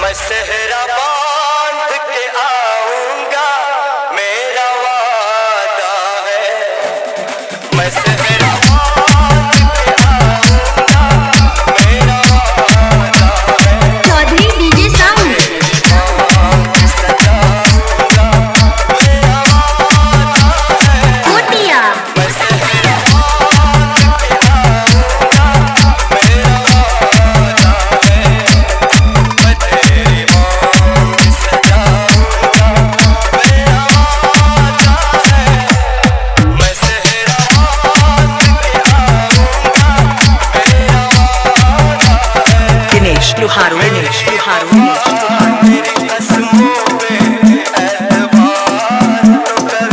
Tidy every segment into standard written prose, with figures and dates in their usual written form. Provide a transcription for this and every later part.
मैं सेहरा बांध के आऊंगा, मेरा वादा है। मैं सेहरा बांध के आऊंगा, मेरा वादा है। Chaudhary DJ sound Kotiya. मैं सेहरा बांध के आऊंगा, मेरा वादा है। मैं तेरी मांग सजाऊंगा, मेरा वादा है। मैं सेहरा बांध के आऊंगा, मेरा वादा है। दिनेश लोहारू, दिनेश लोहारू, तेरी कसमों पे एतबार कर,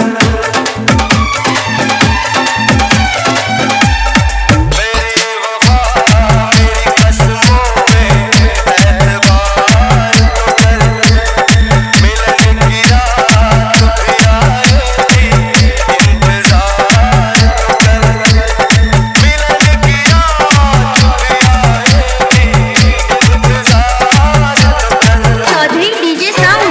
मेरी वफा तेरी कसमों पे एतबार कर। मिलन की रात भी आएगी, इंतजार कर। मिलन की रात भी आएगी, इंतजार कर। Chaudhary DJ sound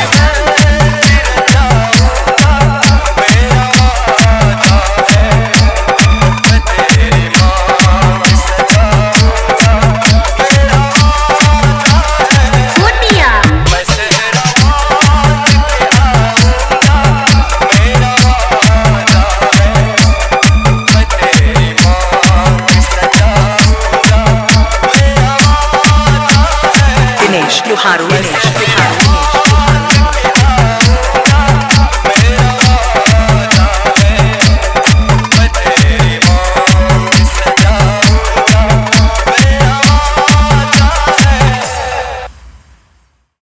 Kotiya. दिनेश लोहारू, दिनेश लोहारू।